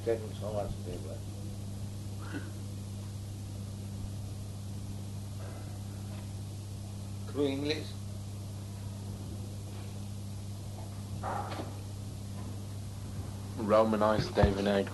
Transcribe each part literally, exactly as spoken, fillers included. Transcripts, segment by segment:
taken so much paper. Through English. Romanized Devanagari.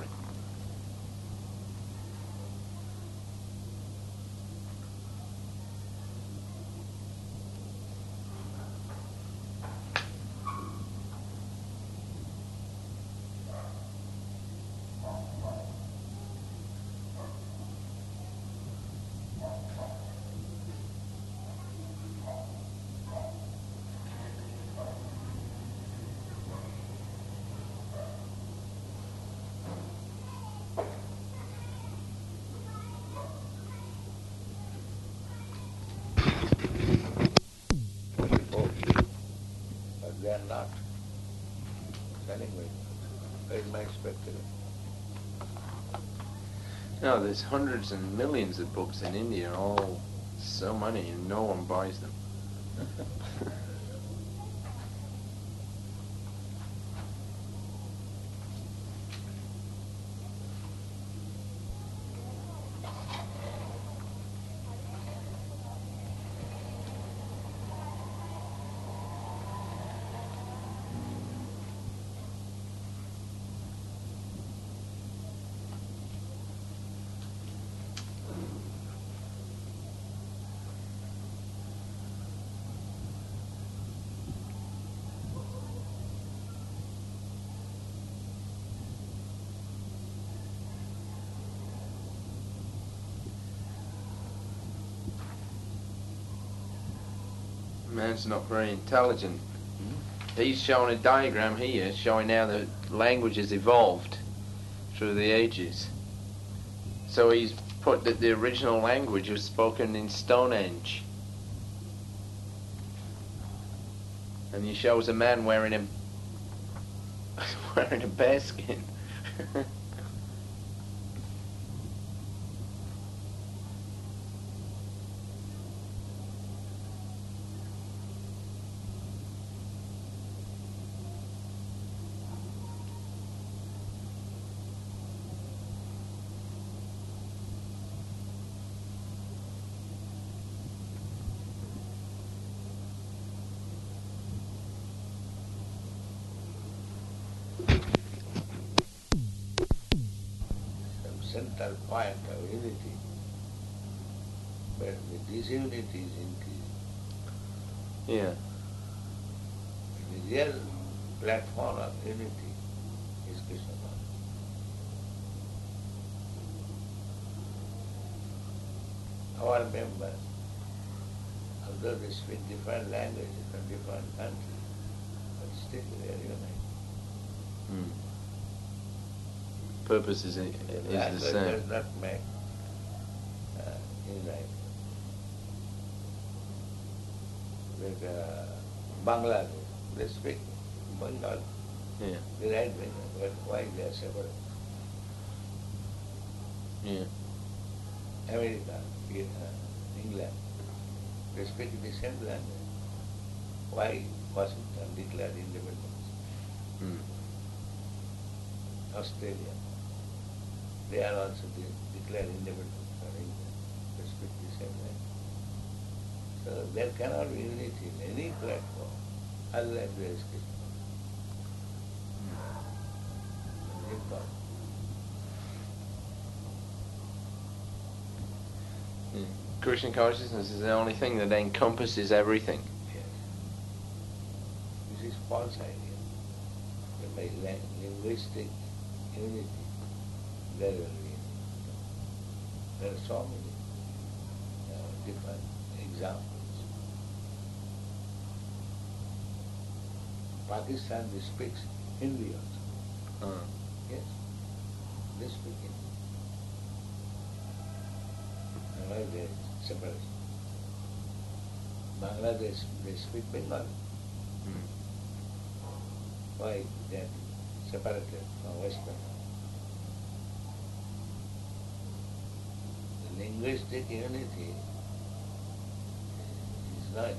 Before, but they are not selling very much. Where is my spectacle? No, there's hundreds and millions of books in India, all so many, and no one buys them. Man's not very intelligent. He's showing a diagram here showing how the language has evolved through the ages. So he's put that the original language was spoken in Stonehenge. And he shows a man wearing a wearing a bear skin. Central point of unity, but the disunity is increasing. Yeah. The real platform of unity is Krishna consciousness. Our members, although they speak different languages from different countries, but still they are united. Mm. Purpose is, is the Language same. does not make uh, unite. Like uh, Bangladesh, they speak Bengal, Yeah. they write Bengal, but why they are separate? Yeah. America, uh, England, they speak the same language. Why Washington declared independence? Mm. Australia, they are also de- declared independence from England. They speak the same language. So there cannot be unity in any platform unless there is Krishna. It's impossible. Yeah. Krishna consciousness is the only thing that encompasses everything. Yes. This is false idea. That by lang- linguistic unity, there will be unity. There are so many uh, different examples. Pakistan they speaks Hindi also. Uh, Yes, they speak Hindi. And why they separate? Bangladesh they speak Bengali. mm. Why they are separated from West Bengal? The linguistic unity is not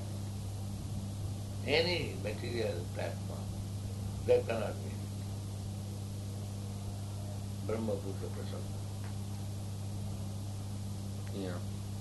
any material platform. There cannot be. Brahmaputra Prasanga. Yeah.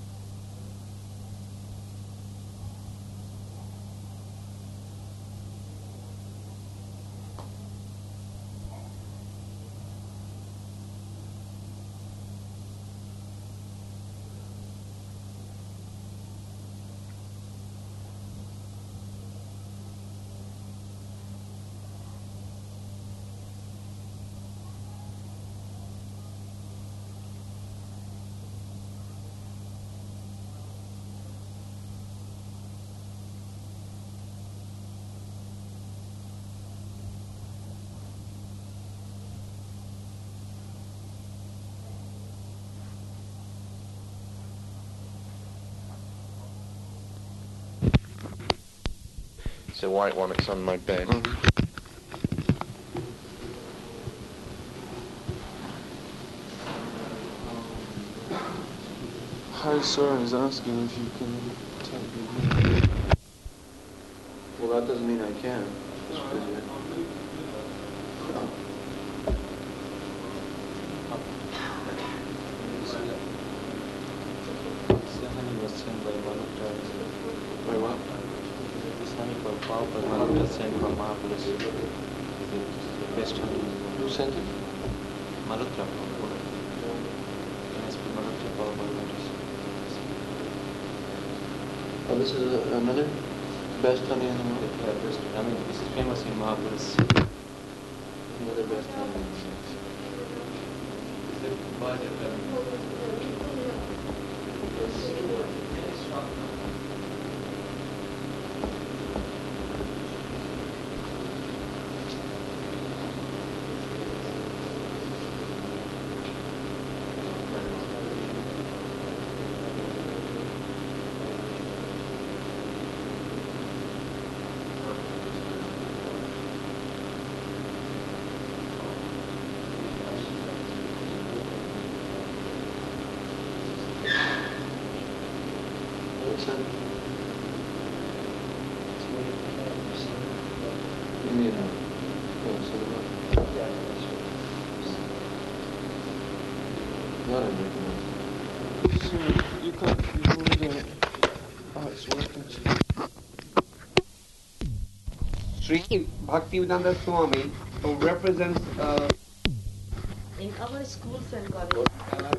It's a white one, it's on my bed. Mm-hmm. Hi, sir, I was asking if you can tell me. Well, that doesn't mean I can. Just because you... This honey was sent by Malutra. By what? This honey for Pau by Malutra sent from Mahapulis. Is the best honey. Who sent it? Malutra. Yes, Malutra Pau Malutra. Oh, this is a, another best honey in the world? Yeah, best. I mean, this is famous in Mahapulis. Another best honey. What's that? You mean, oh, so what? Not a big one. So, you can't, you hold the... Oh, it's working. Sri Bhaktivedanta Swami represents uh, in our schools and colleges.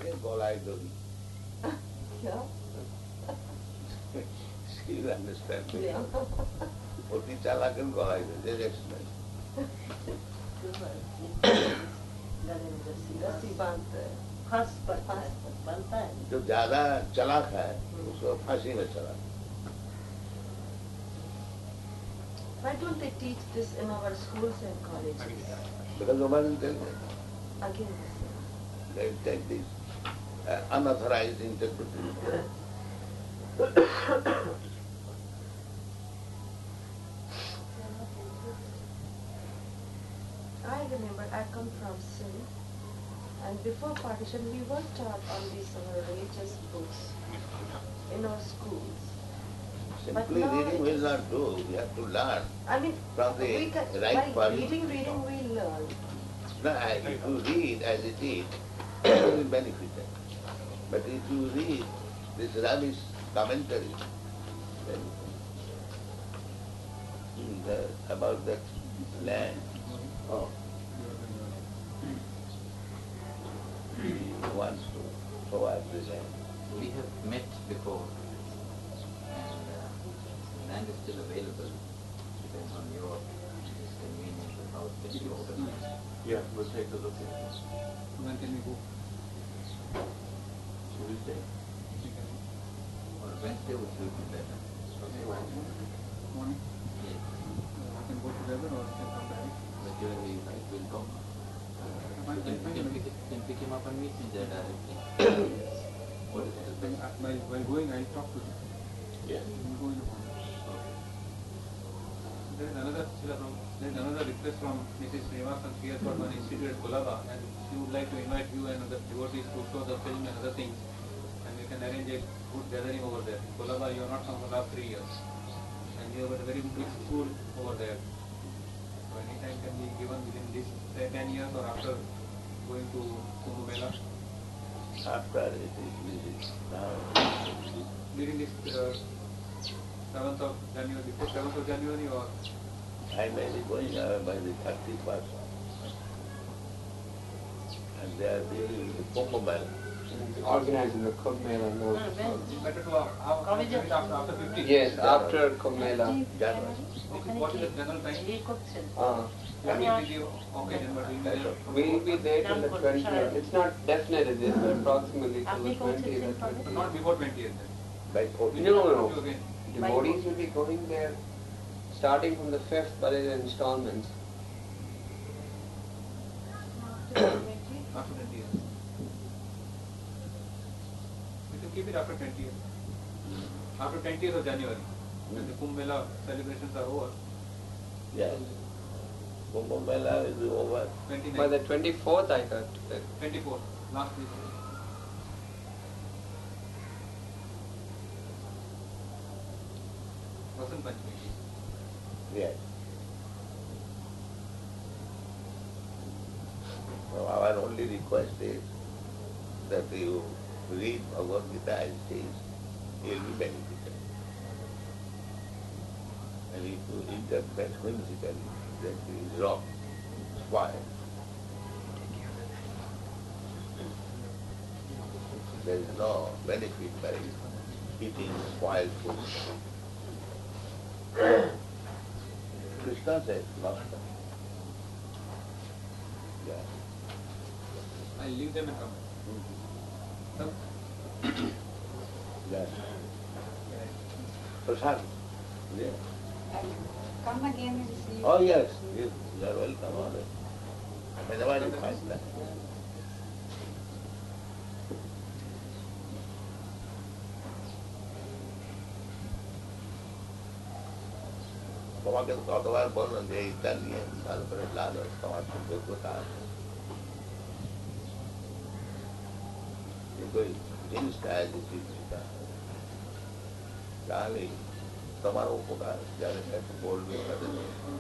Yeah. She'll understand. Yeah. Oti chalakan golai do. Just explain. रस्सी बांधते हैं, फंस पड़ता है, बनता है। जो ज्यादा चलाक है उसको फांसी में चला. Why don't they teach this in our schools and colleges? Because nobody will tell them. Again, They take this uh, unauthorized interpretation. I remember I come from Sindh, and before partition we were taught on these our religious books in our schools. Simply now reading it will is- not do. We have to learn. I mean, From the we can, right by person. reading, reading we learn. No, I- if you read as it is, you will benefit. But if you read this rubbish commentary then, the, about that land, oh, he wants to provide this land. We have met before, and uh, land is still available. Depends on your convenience and how it can be organized. Yeah, we'll take a look at this. When can we go? Tuesday or Wednesday would suit me better. Morning. Yes, I can go together or I can come back. but you will be right. We'll come. Fine, You can, fine, you can, fine. pick, it, you can pick him up and meet me there directly. What is the When, best? while, while going, I'll talk to him. Yeah. We'll go in the morning. There is another, there is another request from Missus Srivasan Sriyasvarman Institute at Kolaba, and she would like to invite you and other devotees to show the film and other things, and we can arrange a good gathering over there. In Kolaba, you are not come for the last three years, and you have got a very big school over there. So any time can be given within this say, ten years or after going going to Kumbh Mela? After it is busy. Now During this uh, seventh of January, before seventh of January or? I may be going away by the thirty-first. And they are dealing with the Kumbh Mela. Organizing the Kumbh Mela now. Better to have, have, have it after, after fifty. Yes, after Kumbh Mela. January. Okay, what is the general time? Uh, What will be the occasion, but we'll be there. we'll be there till the twentieth. It's not definite, it is approximately till the twentieth or twentieth. Not before twentieth then. By fourteen. No, no, You again. devotees will be going there starting from the fifth, but in installments. After twentieth. We can keep it after twentieth. After twentieth of January. When the Kumbh Mela celebrations are over. Yes. Kumbh Mela will be over. By twenty-ninth. the twenty-fourth, I heard. that- twenty-fourth. Last week. Vasant Panchami. Yes. So our only request is that you read Bhagavad Gita as it is, you will be benefited. And if you interpret whimsically, that is wrong, spoiled. There is no benefit by eating spoiled food. Krishna says, not that. Yeah. I'll leave them and come. Mm-hmm. Yes. Prasad. Yeah. Come again and see. Oh yes, yes, you are welcome always. Whenever you find that. তোমাকে কতবার বললাম যে এইটা নিয়ে তারপরে লালস তোমার যোগ্যতা আছে কিন্তু এই জিনিসটা যদি সেটা তাহলে তোমার উপকার যাদের কাছে বলবে তাদের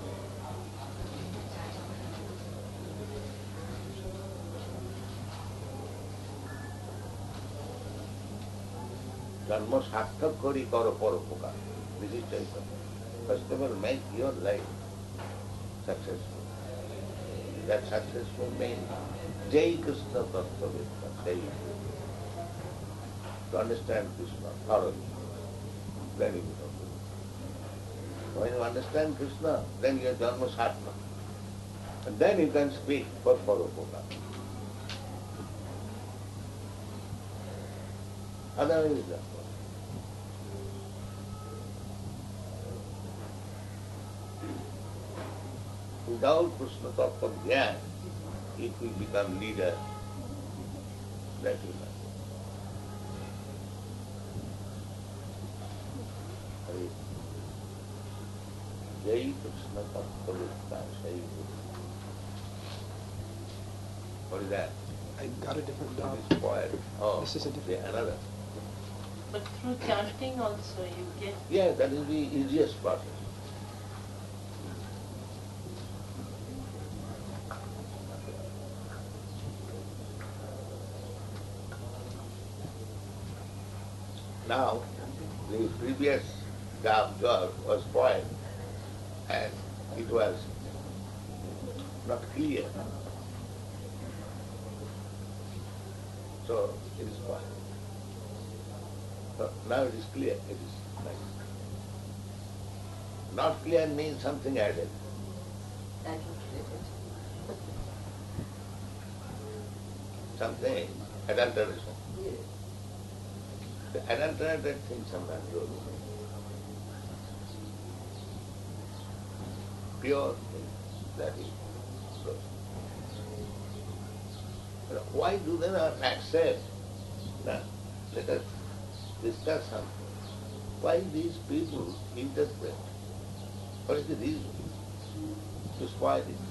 জন্ম সার্থক করি করো পরোপকার বিশিষ্ট First of all, make your life successful. That successful means Jai Krishna Tattvavidya, Jai Krishna. To understand Krishna thoroughly, then you become good. When you understand Krishna, then your Dharma Sarthak. And then you can speak for Parupaka. Otherwise, that's all. Without Krishna Tattva Gyan, if we become leader, that will not. Jai Krishna Tattva Vidya, Jai Krishna. What is that? I got a different What dog. is spoiled? Oh, This is a different- yeah, another. But through chanting also you get... Yeah, that is the easiest process. Now, the previous job was spoiled and it was not clear. So it is spoiled. So now it is clear, it is nice. Not clear means something added. Something adulteration. The adulterated thing sometimes goes. Pure thing, that is goes. But why do they not accept? Now, let us discuss something. Why these people interpret? What is the reason to spoil it?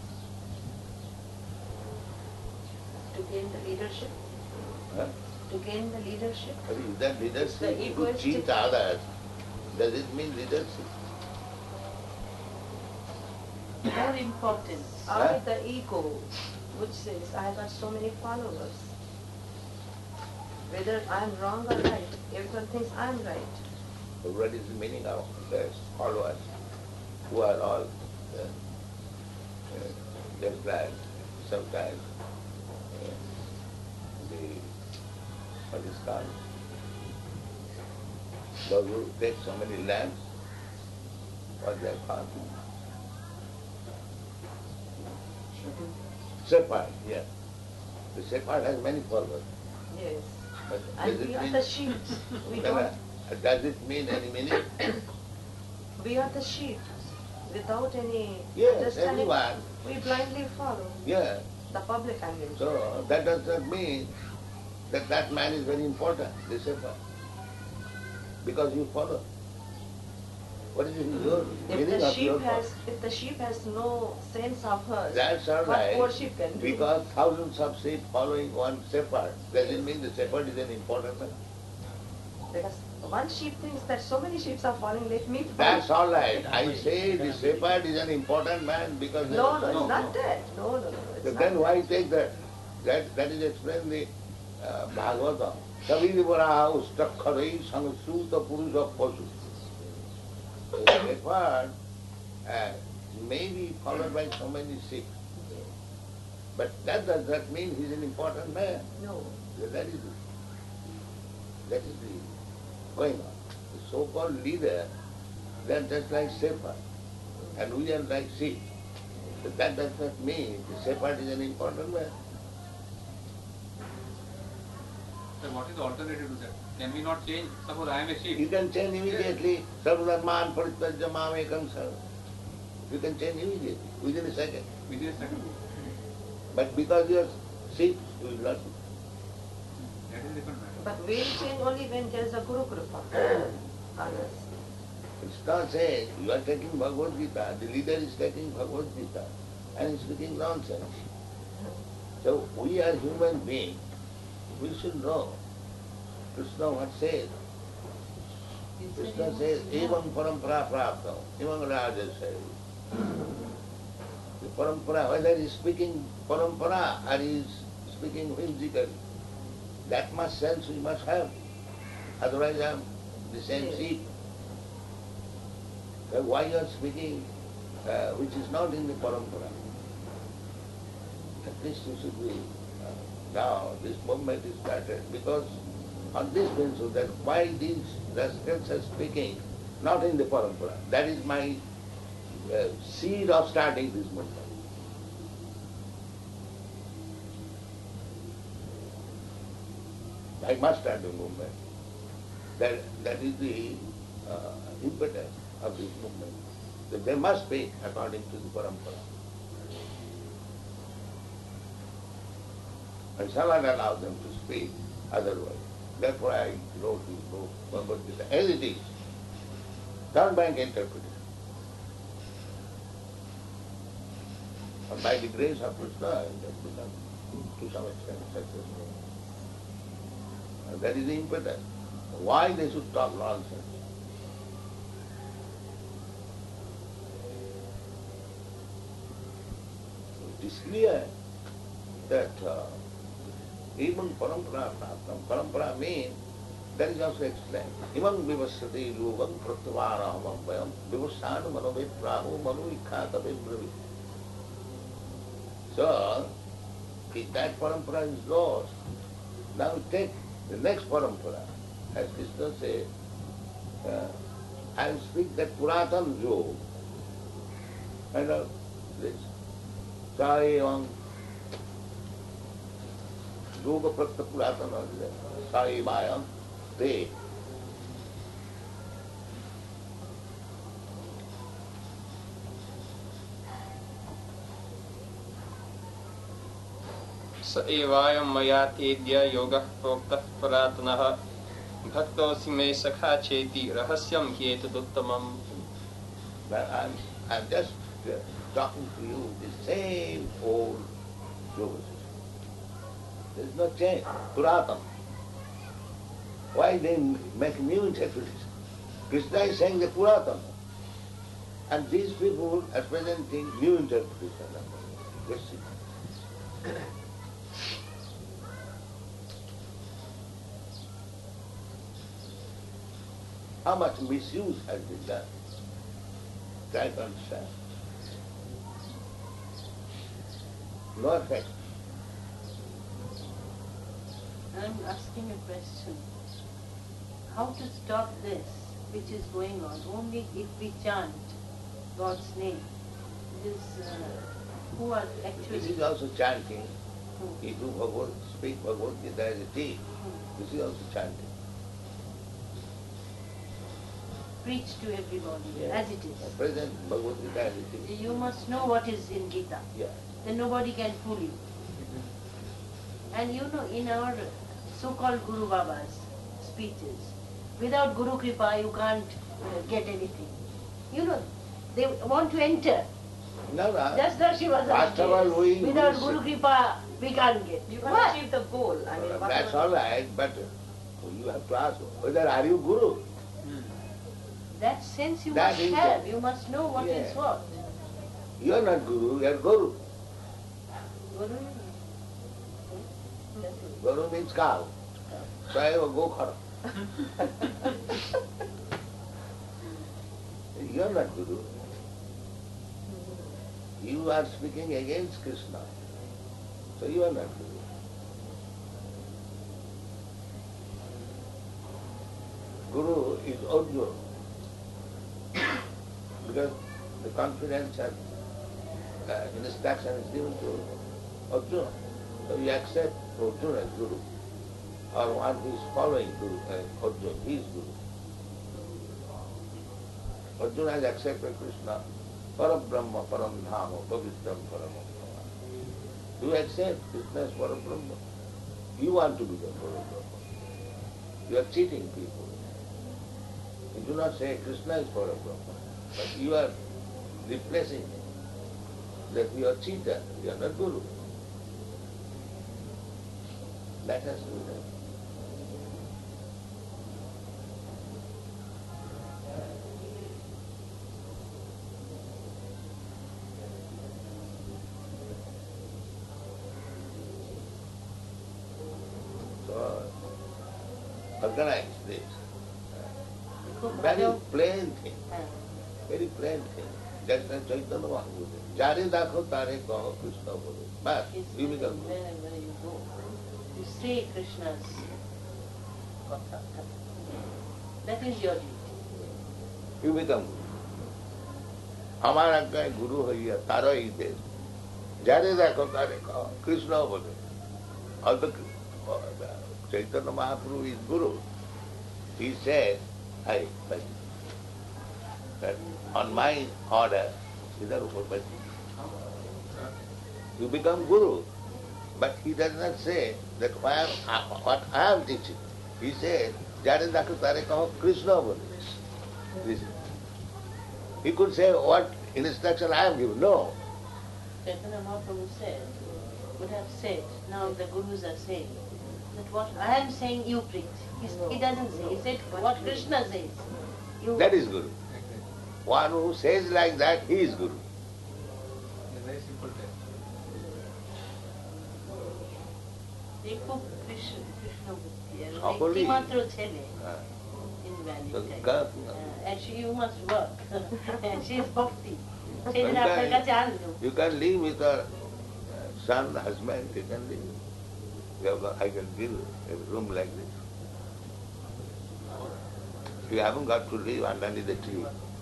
To gain the leadership. Huh? To gain the leadership. But if that leadership The to egoistic- cheat others, does it mean leadership? More important. I, the ego, which says, I have got so many followers. Whether I am wrong or right, everyone thinks I am right. So what is the meaning of the followers who are all uh, uh, just like sometimes uh, the, what is called, those who take so many lands, what they are called? Shepherd, yeah. The shepherd has many followers. Yes. But And does we it are mean, the sheep. We Then, don't. uh, does it mean any meaning? We are the sheep. Without any Yes, understanding, everyone. we blindly follow Yeah. the public, I mean. So that does not mean that that man is very important, the shepherd, because you follow. What is your If meaning the of sheep your has, follow? if the sheep has no sense of hers, That's all what right, poor sheep can do? because thousands of sheep following one shepherd, doesn't mean the shepherd is an important man. Because one sheep thinks that so many sheep are following, let me follow. That's all right. I say the shepherd is an important man because... No, no, it's not that. No, no, no. It's So not then that. why take that? That, that is explained in the uh, Bhagavatam. Saviri varaha ustakharai samasuta purusa pasu. So the shepherd uh, may be followed by so many sheep. But that does not mean he's an important man. No. So that is that is the going on. The so-called leader, they are just like shepherd, and we are like sheep. But that does not mean the shepherd is an important man. So what is the alternative to that? Can we not change? Suppose I am a sheep. You can change immediately. Sarvadharman parittajya mamekam sarva. You can change immediately, within a second. Within a second. But because you are sheep, you will not. That is different matter. But we'll change only when there is a Guru Kripa on us. It's not saying you are taking Bhagavad Gita, the leader is taking Bhagavad Gita and speaking nonsense. So we are human beings. We should know. Krishna what says? Krishna says, Evam parampara praptam, evam raja says. The parampara, whether he is speaking parampara or he is speaking whimsically, that much sense we must have. Otherwise I am the same sheep. So why you are speaking uh, which is not in the parampara? At least you should be, uh, now this movement is started because on this principle that why these rascals are speaking not in the parampara. That is my uh, seed of starting this movement. I must start the movement. That, that is the uh, impetus of this movement. That they must speak according to the parampara. I shall not allow them to speak otherwise. Therefore I wrote this book, Bhagavad Gita, as it is. Third bank interpretation. And by the grace of Krishna, it has become to some extent successful. And that is the impetus. Why they should talk nonsense? It is clear that uh, even parampara praptam, parampara means, that is also explained. Imam vivasati lubam pratyavarahamam vayam vivasanu manoveprahu manoikhatave bravi. So, if that parampara is lost, now take the next parampara. As Krishna said, uh, I will speak that Puratan Yoga. And uh, this Saevam Yoga Prakta Puratan Saemayam Te. स एवायं मया तेद्य योगः प्रोक्तः पुरातनः भक्तोऽसि मे सखा चेति रहस्यं ह्येतदुत्तमम्. But I'm, I'm just uh, talking to you the same old yoga system. There is no change. Puratan. Why they make new interpretation? Krishna is saying the Puratan. And these people are presenting new interpretation. Yes, How much misuse has been done? Try to understand. No effect. I'm asking a question. How to stop this, which is going on? Only if we chant God's name. This, uh, who are actually... This is also chanting. Hmm. If you Bhagavad, speak Bhagavad Gita as a tea, Hmm. this is also chanting. Preach to everybody, Yeah. as it is. Present Bhagavad Gita as it is. You must know what is in Gita. Yeah. Then nobody can fool you. And you know, in our so-called Guru Baba's speeches, without Guru Kripa you can't uh, get anything. You know, they want to enter. No, no. Just as she was First of all, we... without we Guru say- Kripa we can't get. You can What? achieve the goal. I mean, Uh, whatever- That's all right, but you have to ask whether are you Guru? That sense you That must is have. the- You must know what is Yeah. what. You are not Guru, you are Guru. Guru. Guru means cow. So I will go khara. You are not Guru. You are speaking against Krishna. So you are not Guru. Guru is Arjuna. Because the confidence and uh, instruction is given to Arjuna. So you accept Arjuna as Guru. Or one who is following Guru, uh, Arjuna, he is Guru. Arjuna has accepted Krishna, Parabrahma, Paramdhama, Pavitram, Paramdhama. You accept Krishna as Parabrahma. You want to become Parabrahma. You are cheating people. You do not say Krishna is Parabrahma, but you are replacing him. That you are cheater, you are not Guru. That has to be done. So, organize this. Very plain thing. Very plain thing. Just as Chaitanya Mahaprabhu. Jare dakho tare kaho Krishna bole. Bas, you become Guru. Wherever you go, you say Krishna's Katha. That is your duty. You become Guru. हमारा कहीं गुरु है या तारा ही दे जारे देखो तारे कहो कृष्ण बोले और तो Chaitanya Mahaprabhu is Guru. He said, hey, but, that on my order, इधर ऊपर बैठ you become Guru. But he does not say that I am, what I am teaching. He said, जारे देखो तारे कहो कृष्ण बोले. This is He could say what instruction I am giving. No. Chaitanya Mahaprabhu said, would have said, now the Gurus are saying, that what I am saying you preach. He's, he doesn't say, he said what Krishna says. You That is Guru. One who says like that, he is Guru. A very simple test. देखो कृष्ण कृष्ण बुद्धि है Properly. एक मात्र छेले Uh, in so, value God, and she you must work and she is bhakti you, छेले आपका का चाल can, low you can live with a son, husband, you can live. You have, got- I can give a room like this. You haven't got to live underneath the tree.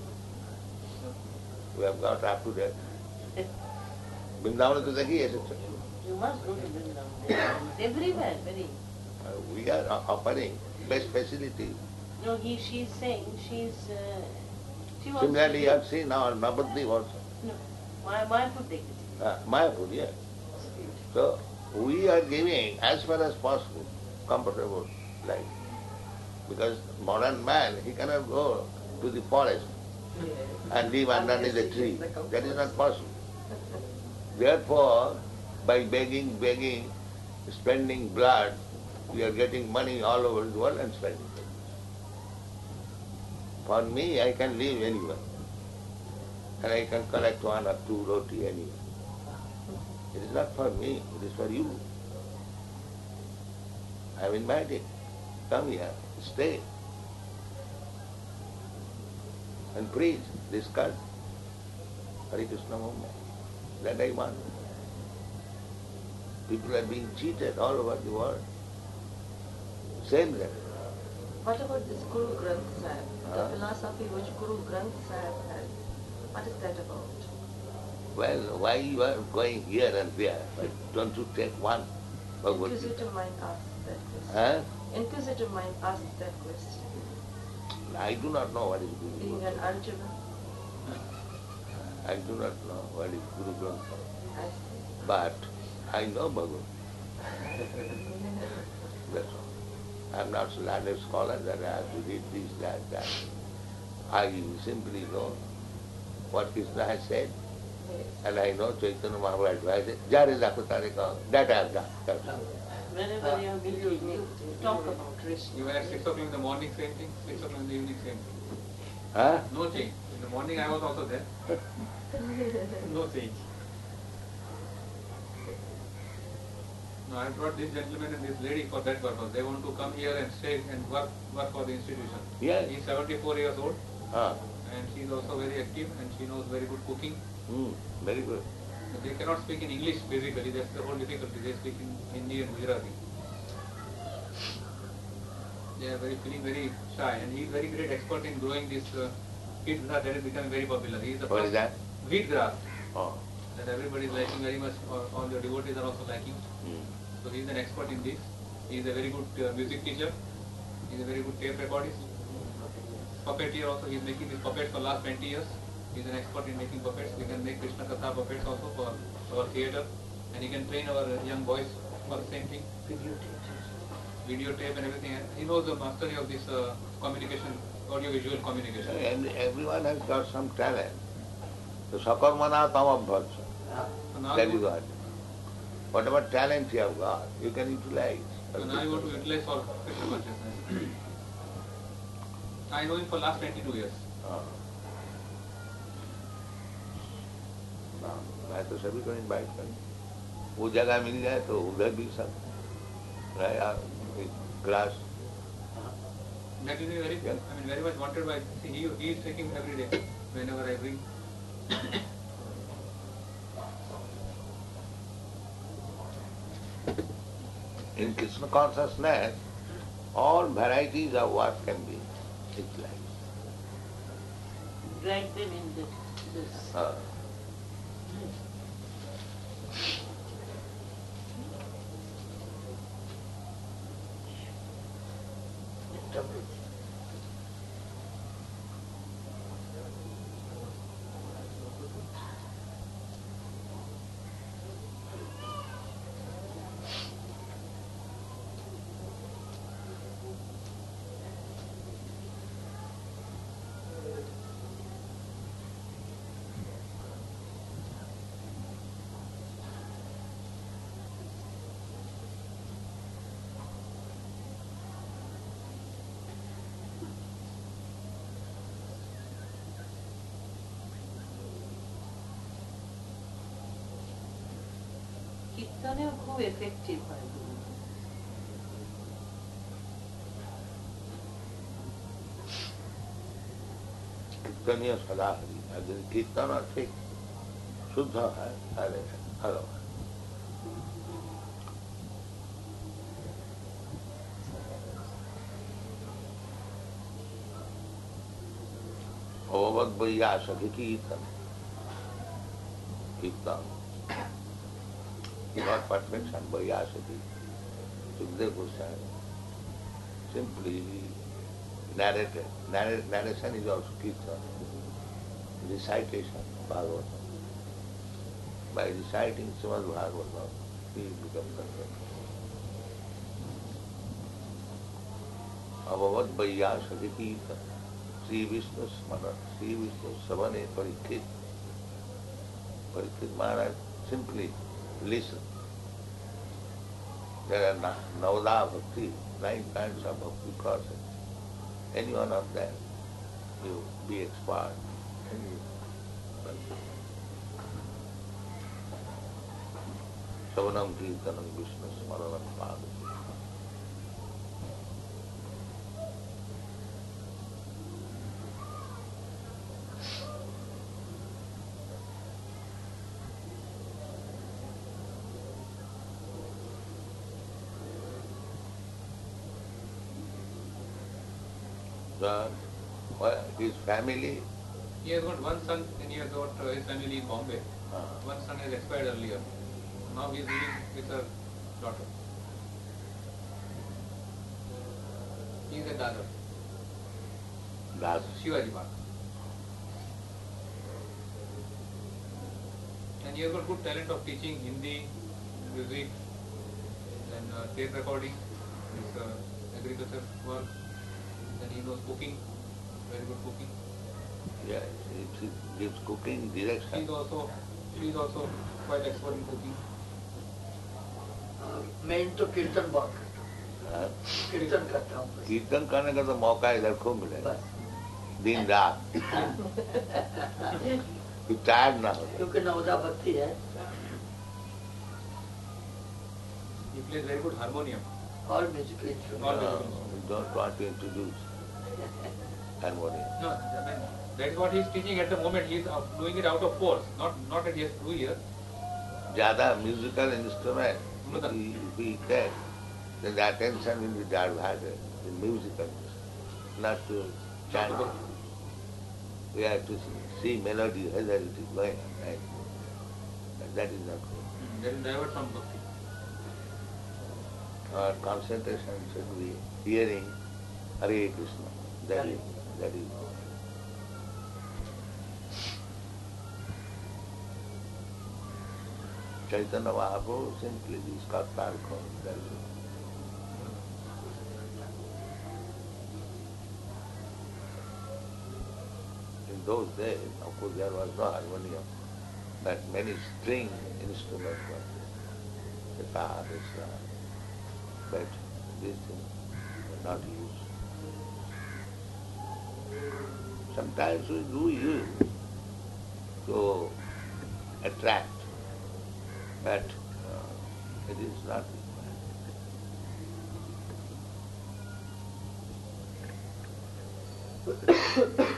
We have got up to that. Vrindavan to the here. you must go to Vrindavan everywhere very We are offering best facility. no he she is saying she is uh, she wants Similarly, to you have seen our Navadvip also. no my my food take it Uh, Mayapur, yes. So, we are giving as far as possible comfortable life. Because modern man, he cannot go to the forest and live underneath the tree. That is not possible. Therefore, by begging, begging, spending blood, we are getting money all over the world and spending it. For me, I can live anywhere. And I can collect one or two roti anywhere. It is not for me, it is for you. I am inviting. Come here, stay. And preach, discuss Hare Krishna movement. That I want. People are being cheated all over the world. Same there. What about this Guru Granth Sahib? The Huh? philosophy which Guru Granth Sahib had. What is that about? Well, why you are going here and there? Why don't you take one Bhagavad Gita? Inquisitive mind asked that question. Huh? Inquisitive mind asked that question. I do not know what is Guru Being Granth. an Arjuna, I do not know what is Guru Granth. I see. But I know Bhagavad. That's all. I am not so large a scholar that I have to read this, that, that. I simply know what Krishna has said, Yes. and I know Chaitanya Mahaprabhu advised, Jare Dakutare Kaun. That I have done. That's all. Whenever you are meeting, you talk about Krishna. You were at six o'clock in the morning, same thing, six o'clock in the evening, same thing. Huh? No change. In the morning I was also there. No change. No, I brought this gentleman and this lady for that purpose. They want to come here and stay and work work for the institution. Yes. He is seventy-four years old Ah. and she is also very active and she knows very good cooking. Hmm. Very good. They cannot speak in English basically, that's the whole difficulty. They speak in Hindi and Gujarati. They are very feeling very shy and he is very great expert in growing this uh, wheat grass that is becoming very popular. He is the What first is that? wheat grass Oh. that everybody is liking very much, or all the devotees are also liking. Hmm. So he is an expert in this. He is a very good uh, music teacher. He is a very good tape recordist. Puppeteer also. He is making these puppets for last twenty years. He is an expert in making puppets. We can make Krishna Katha puppets also for our theatre. And he can train our young boys for the same thing. Videotape and everything. And he knows the mastery of this uh, communication, audio-visual communication. And everyone has got some talent. So sakarmana tamabhasa. So now, That you, you got. Whatever talent you have got, you can utilize. so now you want to utilize for Krishna consciousness. I know him for last twenty-two years. हाँ। हाँ, मैं तो सभी को invite करूँ। वो जगह मिल जाए तो उधर भी सब glass. That will be very, Yeah. I mean, very much wanted by. See, he, he is taking every day whenever I bring. In Krishna consciousness, all varieties of what can be utilized. Write them in the, this. हाँ। কীর্তনেও খুব effective হয় গুরু। कीर्तनीय सदा हरि अगर कीर्तन ठीक शुद्ध है अरे हरो है। भगवत व्यास कीर्तन कीर्तन not perfection Vyasati. Sukadeva Goswami simply narrated. Narr- narration is also kirtan. Recitation Bhagavatam. By reciting Srimad Bhagavatam, he becomes perfect. Abhavad Vyasati Kirtan. Sri Vishnu Smaran. Sri Vishnu Savane Parikrit. Parikrit Maharaj simply listen. There are Navada Bhakti, nine kinds of Bhakti process. Any one of them, you be expert. And you Savanam Kirtanam Vishnu Smaranam Padam. So, well, his family. He has got one son and he has got uh, his family in Bombay. Uh, One son has expired earlier. Now he is living with her daughter. He is a Dadar, Das. Shivaji Park. And he has got good talent of teaching Hindi, music, and uh, tape recording, his uh, agriculture work. Then he knows cooking, very good cooking. Yeah, she gives cooking direction. She is also, she is also quite expert in cooking. मैं तो कीर्तन बहुत करता हाँ? हूँ कीर्तन करता हूँ बस। कीर्तन करने का तो मौका इधर खूब मिलेगा दिन रात कि टायर्ड ना हो क्योंकि नवदा भक्ति है He plays very good harmonium. और musical instrument All no, musical we don't want to introduce harmonium. No, I mean, that is what he is teaching at the moment. He is uh, doing it out of force, not not that he has to do here. Zyada musical instrument, No, if that- we, if we take, then the attention will be diverted to musical, not to chant. We have to see melody, whether it is going, right? But that is not good. That is divert from bhakti. Our concentration should be hearing Hare Krishna. That is, that is. Chaitanya Mahaprabhu simply is Kartarko. That is it. In those days, of course, there was no harmonium, but many string instruments were there. Sitar, Isra, but these things were not used. Sometimes we do use to attract, but uh, it is not required.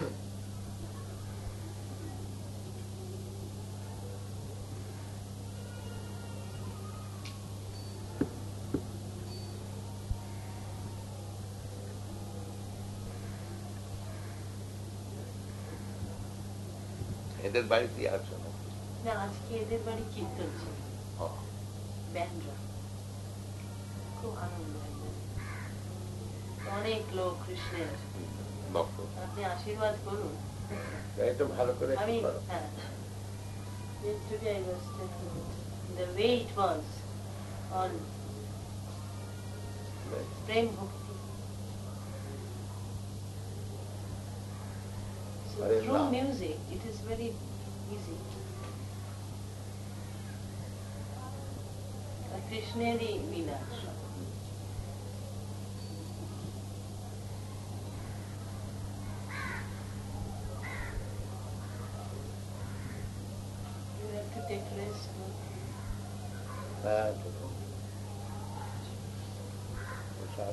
এদের বাড়িতে আছে না না আজকে এদের বাড়ি কীর্তন ছিল ব্যান্ডরা খুব আনন্দ হয় অনেক লোক কৃষ্ণের ভক্ত আপনি আশীর্বাদ করুন এটা ভালো করে আমি হ্যাঁ yesterday I was telling you, the way it was on Prem Bhakti. So Hare through Ram. music it is very easy. Krishneri Leela. You have to take rest. No? হ্যাঁ প্রসাদ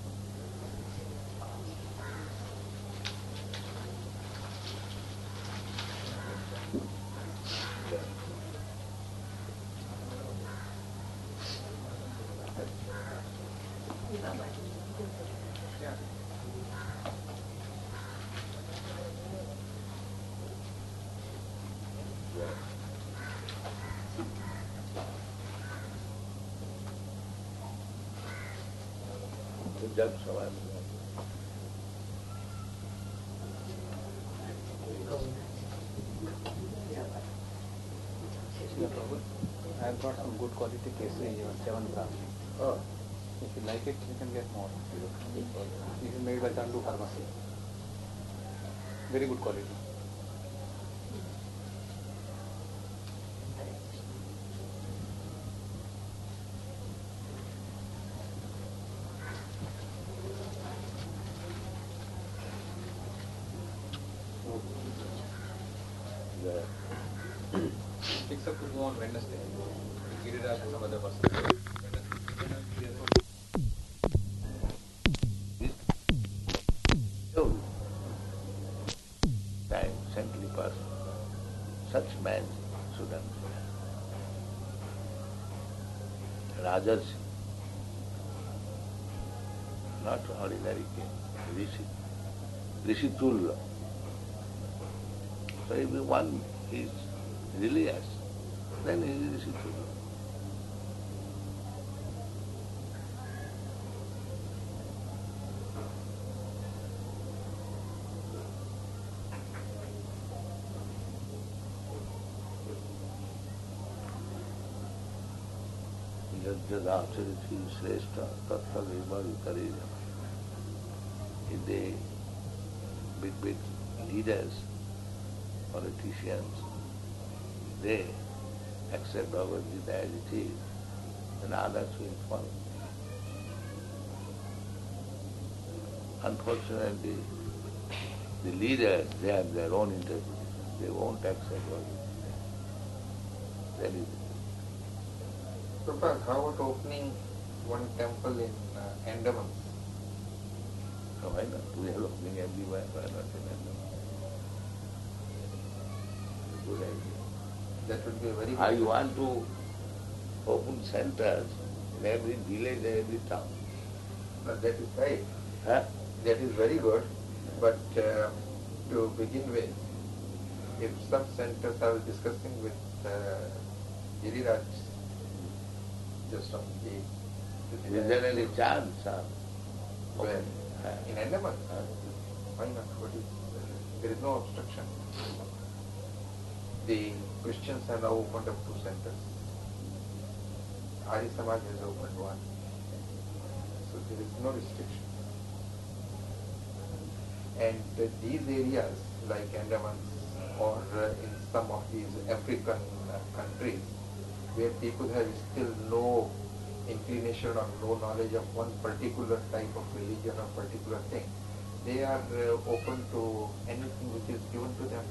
जब समय मिला I have got some good quality kesari here, seven grams. Oh. If you like it, you can get more. This is made by Chandu Pharmacy. Very good quality. Picks up to go on Wednesday. Giriraj Prakash and some other person. So, time, saintly person, such man should understand. Rajas, not ordinary king, Rishi, Rishi Tulya. So if one is religious, then he is Rishi Tulya. Jadacharithi Shrestha Tattva Vimal Karina. If the big, big leaders, politicians, they accept Bhagavad Gita as it is, then others will follow. Unfortunately, the leaders, they have their own interpretation. They won't accept Bhagavad Gita. That is it. Prabhupada, how about opening one temple in uh, Andaman? So why not? We are opening everywhere, why not in Andaman? It's a good idea. That would be a very good I want to open centers in every village and every town. No, that is right. Huh? That is very good. But uh, to begin with, if some centers, I was discussing with uh, Giriraj just on the... Is there any chance? Huh? Where? Huh? In Andaman? Huh? Why not? What is, there is no obstruction. The Christians have now opened up two centers. Arya Samaj has opened one. So there is no restriction. And uh, these areas like Andaman or uh, in some of these African uh, countries where people have still no inclination or no knowledge of one particular type of religion or particular thing, they are uh, open to anything which is given to them.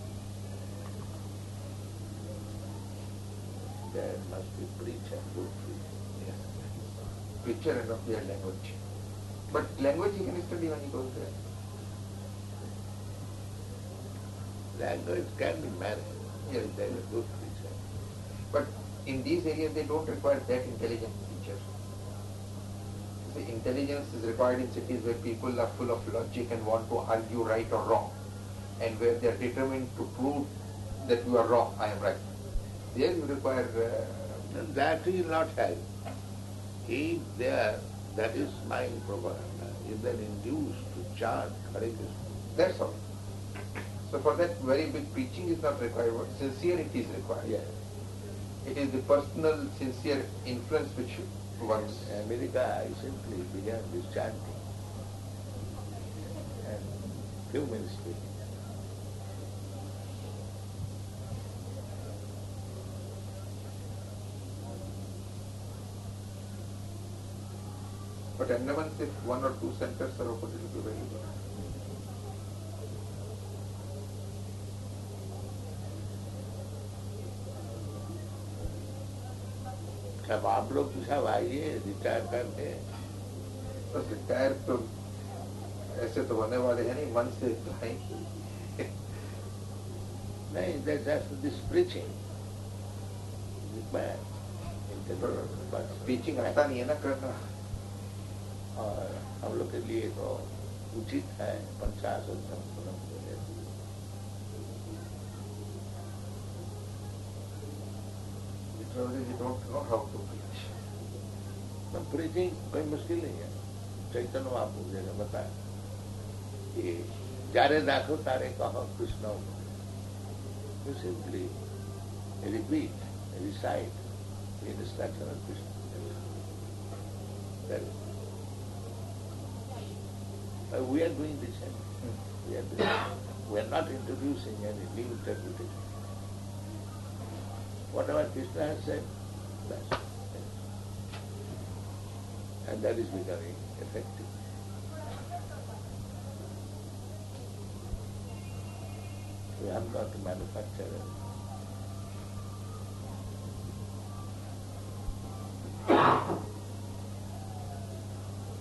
There must be preacher, good preacher. Yes. Preacher and of their language. But language you can study when you go there. Language can be managed. Yes. There is a good preacher. But in these areas they don't require that intelligent teacher. The intelligence is required in cities where people are full of logic and want to argue right or wrong, and where they are determined to prove that you are wrong, I am right. There you require... Uh, And that will not help. If they are, that is my propaganda, if they are induced to chant Hare Krishna. That's all. So for that very big preaching is not required, but sincerity is required. Yes. It is the personal, sincere influence which works. In America, I simply began this chanting. And few minutes later, but Andaman, if one or two centers are open, it will be very good. अब आप लोग सब आइए retire करके. बस retire तो ऐसे तो होने वाले हैं नहीं, मन से तो है नहीं, that's just this preaching. Speeching आता नहीं है ना करना. और हम लोग के लिए तो उचित है पंचायत और संपूर्ण You don't know how to preach. Preaching कोई मुश्किल नहीं है. चैतन्य महाप्रभु जी ने बताया कि जारे दाखो तारे कहो Krishna. You simply repeat, recite the instruction of Krishna. That is. But we are doing the same. We are doing. We are not introducing any new interpretation. Whatever Krishna has said, that's it. And that is becoming effective. We have got to manufacture it.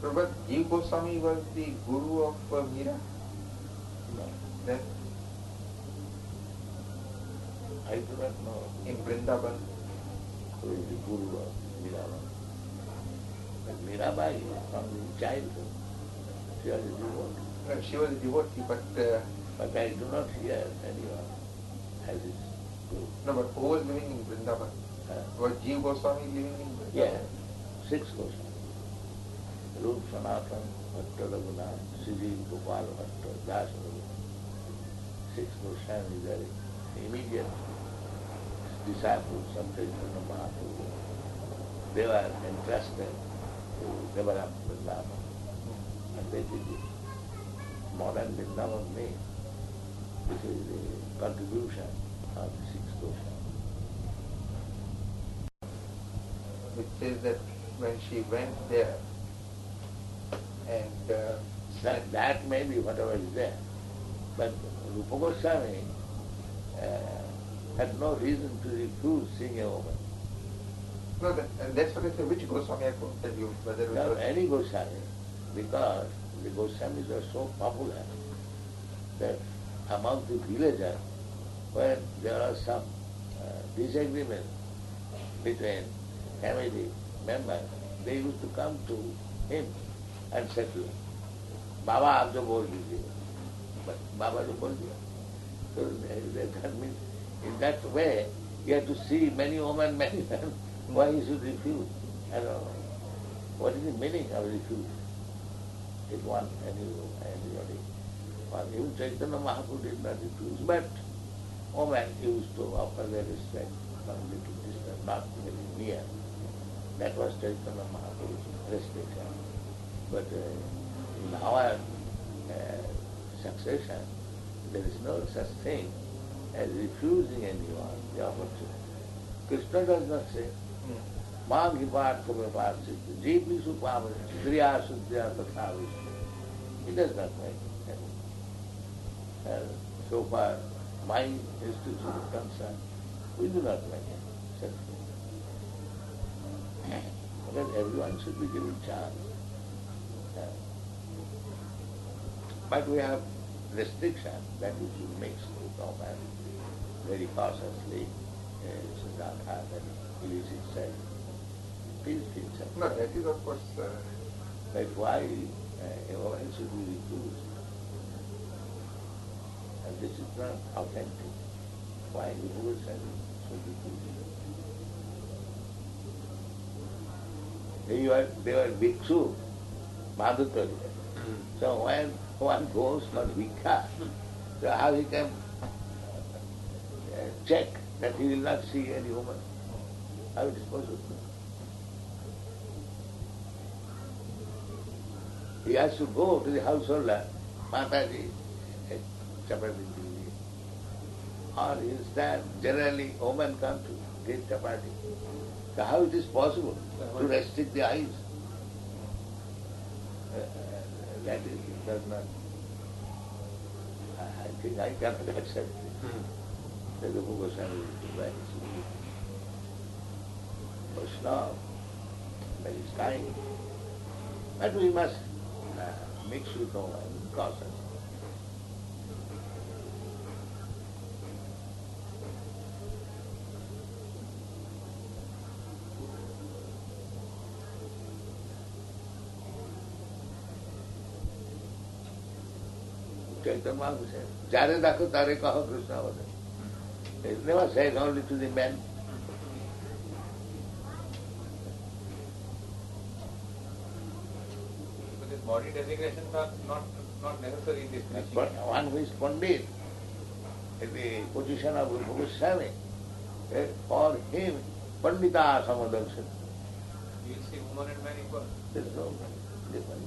But Jiva Goswami was the guru of uh, Meera? No. Then I do not know in Vrindavan? who is the guru of Mirabai. But Mirabai, from childhood, she was a devotee. Uh, she was a devotee, but uh, But I do not hear anyone has his guru. no, but who was living in Vrindavan? Uh, Was Jiva Goswami living in Vrindavan? yeah, six Goswami. Rup Sanatan, Bhatta Raghunath, Sri Gopal Bhatta, Das Raghunath. Six Goswamis are immediate disciples of Chaitanya Mahaprabhu. They were entrusted to develop Vrindavan. And they did it. Modern Vrindavan name. This is the contribution of the six Goswamis. Which says that when she went there and uh, That, that may be whatever is there. But Rupa Goswami uh, had no reason to refuse seeing a woman. no, that, and that's what I said. Which Goswami I couldn't tell you whether it Not was any Goswami, because the Goswamis are so popular that among the villagers, when there are some uh, disagreement between family members, they used to come to him and settle. Baba, aap jo bol dijiye. But Baba jo bol diya. So that means in that way, you have to see many women, many men. Why he should refuse? I don't know. What is the meaning of refuse? It one any anybody. Well, even Chaitanya Mahaprabhu did not refuse, but women used to offer their respect from little distance, not very near. That was Chaitanya Mahaprabhu's restriction. But uh, in our uh, succession, there is no such thing as refusing anyone the opportunity. Krishna does not say, Maam hi paat kame paat siddhi, jeepi supam, kriya suddhya tatha vishnu. He does not make it. And so far, my institution is concerned, we do not make it. Such thing. Because everyone should be given chance. Yeah. But we have restriction that we should mix with women very cautiously, uh, should not have any illicit sex. Please keep sex. no, that is of course. Uh, But why uh, a woman should be refused? And this is not authentic. Why the Guru said should be refused? They were, they were bhikshu, madhutari. So when one goes for bhikkha, so how he can uh, check that he will not see any woman? How it is possible? He has to go to the householder, Mataji, chapati dili. Or he will stand, generally women come to get chapati. So how it is possible to restrict the eyes? Uh, that is, it does not, I, I think I cannot accept it. The Rupa Goswami is very sweet. Vaishnava, very kind. But we must uh, mix with no one, caution. Chaitanya Mahaprabhu said, Jare dakho tare kaho Krishna vade. He never said only to the men. So these body designations are not not necessary in this preaching. But one who is Pandit, in the position of Rupa Goswami, eh, for him, Pandita Samadarshan. You will see woman and man equal. There is no difference.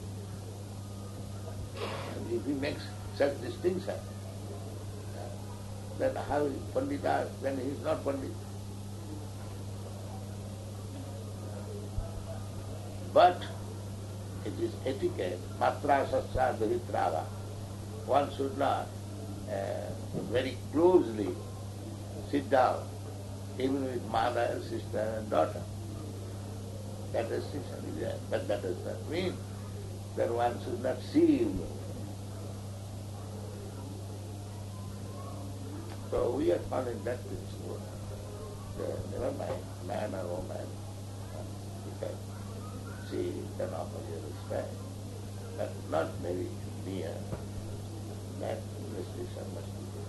And if he makes such distinction, then how is Pandita, then he is not Pandit. But it is etiquette, matra sasya dhavitrava. One should not uh, very closely sit down, even with mother, sister and daughter. That restriction is there. But that does not mean that one should not see evil. So we are following that principle. The, never mind, man or woman, you can see, you can offer your respect, but not very near. That restriction must be there.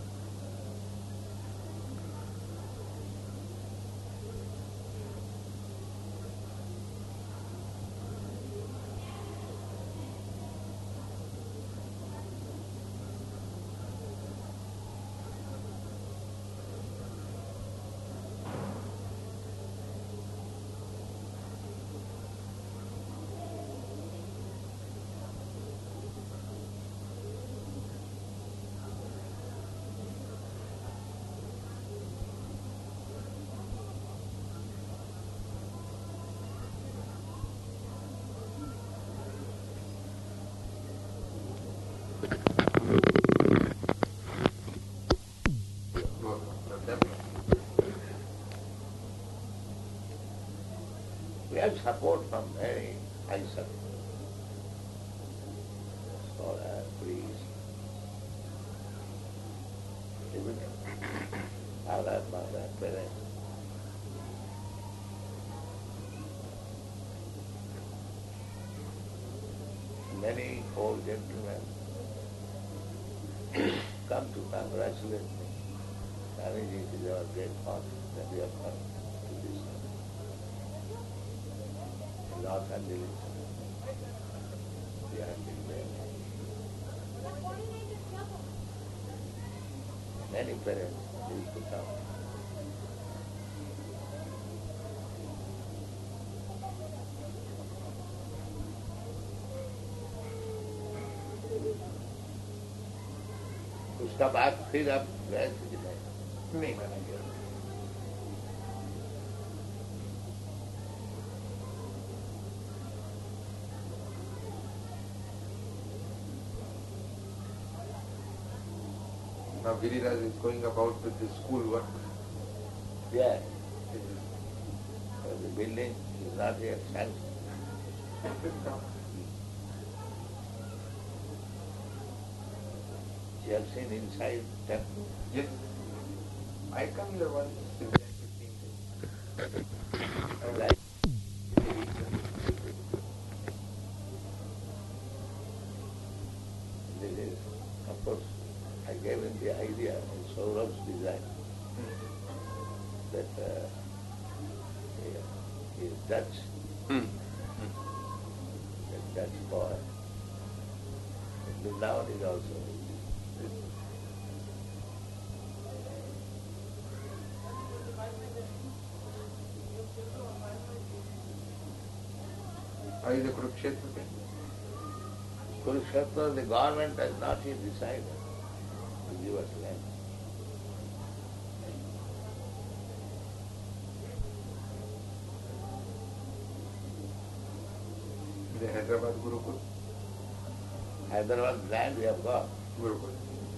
We have support from very high circles, scholars, priests, even father, mother, parents. Many old gentlemen come to congratulate me. Swamiji, it is our great honor that we have come to this in Los Angeles. We are been there. Many parents used to come. उसका बाद फिर अब गए थे कि नहीं नहीं माना गया Now Giriraj is going about with the school work. Yeah. So the building is not yet sanctioned. You have seen inside temple? Yes. I come here once in fifteen days. I like this is, of course, I gave him the idea in Saurabh's design that uh, he, he is Dutch. Mm. That Dutch boy. And now it is also. Are you the Kurukshetra thing? Kurukshetra, the government has not yet decided to give us land. The Hyderabad Gurukul? Hyderabad land we have got. Gurukul.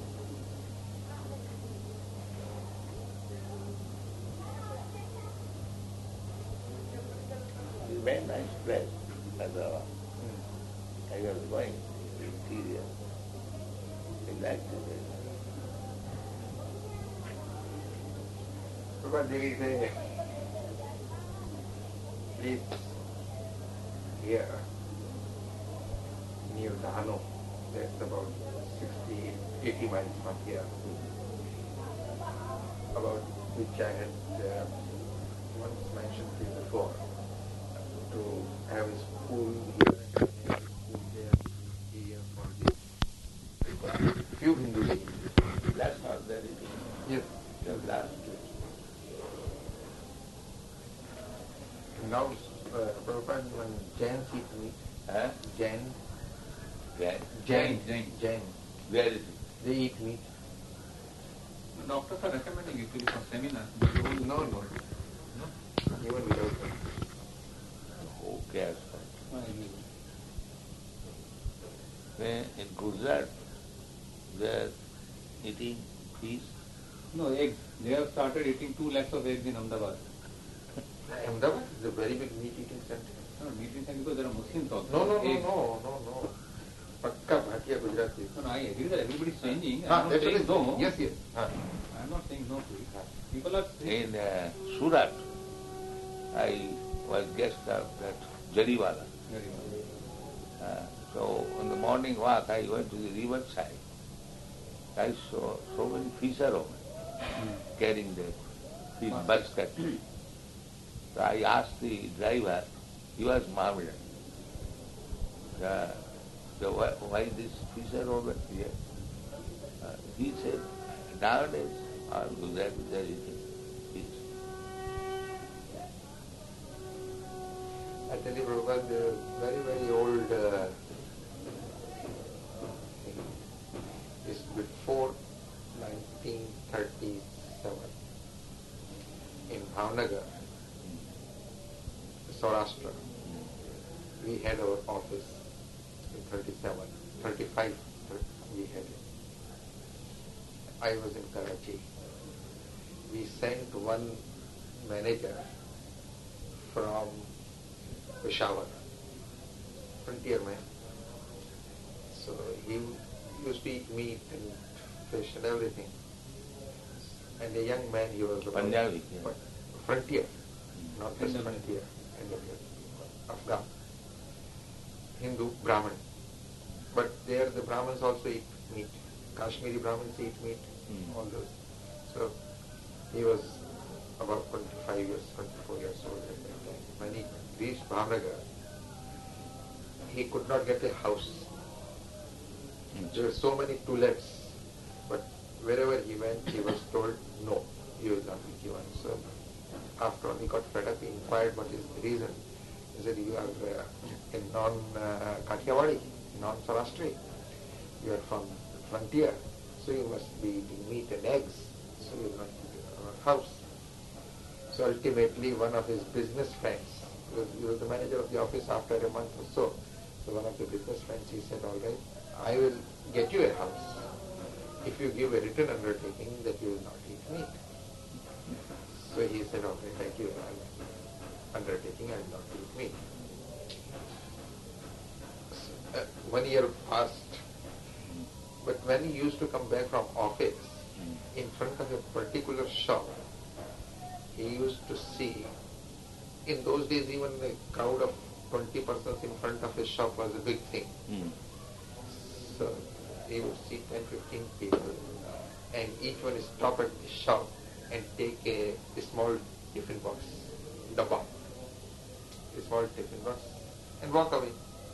It's a very nice place, Hyderabad. Mm. I was going to the interior. I liked it very much. But there is a place here near Dahanu, that's about sixty, eighty miles from here, about which I had uh, once mentioned to you before, to have a school here, and a school there, here for the few Hindu beings. That's not there, is it? Yes. Just last week. Now, uh, Prabhupada, when Jains eat meat, Huh? Jain, Jain? Jain, Jain. Jain, Where is it? they eat meat. Doctors are recommending usually for seminars. No, no, no. Even without that. Who cares? When in Gujarat, they are eating fish. No, eggs. They have started eating two lakhs of eggs in Ahmedabad. Ahmedabad is a very big meat eating center. No, meeting time because there are Muslims also. No, no, no, Eggs. no, no, no. Pakka Bhatiya Gujarati. No, no, I agree that everybody is changing. Ah, I'm not that's saying what no. I- Yes, yes. Ah. I'm not saying no to it. People are In uh, Surat, I was guest of that Jariwala. very well. Uh, so on the morning walk, I went to the river side. I saw so many fishermen carrying the fish basket. So I asked the driver, he was Mohammedan, the, the, why, why this fisher over here? Uh, he said, nowadays, all Gujarati they are eating fish. I tell you, Prabhupada, the very, very old uh, thing is before nineteen thirty-seven in Bhavnagar, Saurashtra. We had our office in thirty-seven, thirty-five we had it. I was in Karachi. We sent one manager from Peshawar, frontier man. So he used to eat meat and fish and everything. And a young man, he was about Punjabi, yeah. but frontier, not just N W. frontier, N W, Afghan, Hindu, Brahmin. But there the Brahmins also eat meat. Kashmiri Brahmins eat meat, Mm. all those. So he was about twenty-five years, twenty-four years old at that time. When he reached Bhavnagar, he could not get a house. Mm. There were so many tulips, but wherever he went, he was told, no, you will not be given. So after all, he got fed up. He inquired what is the reason. He said, you are uh, a non-Kathiawadi, non-Saurashtri. You are from the frontier, so you must be eating meat and eggs. So you will not be given a house. So ultimately, one of his business friends, he was, he was the manager of the office after a month or so. So one of the business friends, he said, all right, I will get you a house if you give a written undertaking that you will not eat meat. So he said, okay, thank you, I'm undertaking, I will not eat meat. So, uh, one year passed, but when he used to come back from office, in front of a particular shop, he used to see, in those days even a crowd of twenty persons in front of his shop was a big thing. Mm. So he would see ten, fifteen people, and each one is stop at the shop and take a, a small tiffin box, dabba, a small tiffin box, and walk away.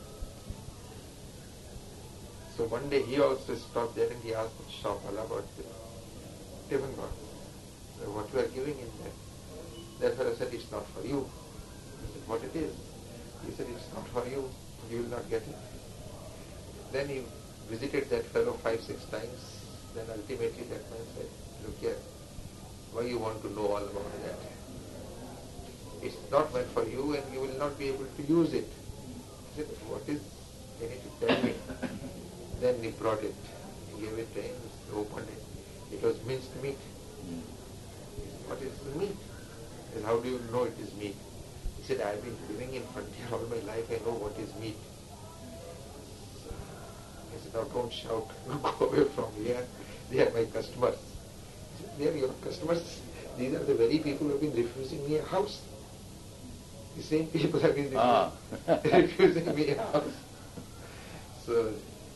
So one day he also stopped there and he asked the shopwala about the tiffin box. So what you are giving in there? That fellow said, it's not for you. He said, what it is? He said, it's not for you, you will not get it. Then he visited that fellow five, six times. Then ultimately that man said, look here, why you want to know all about that? It's not meant for you and you will not be able to use it. He said, what is, you need to tell me. Then he brought it, he gave it to him, he opened it. It was minced meat. He said, what is meat? He said, how do you know it is meat? He said, I've been living in frontier all my life, I know what is meat. So he said, now don't shout, go away from here, they are my customers. He said, they are your customers? These are the very people who have been refusing me a house. The same people have been Ah. refusing me a house. So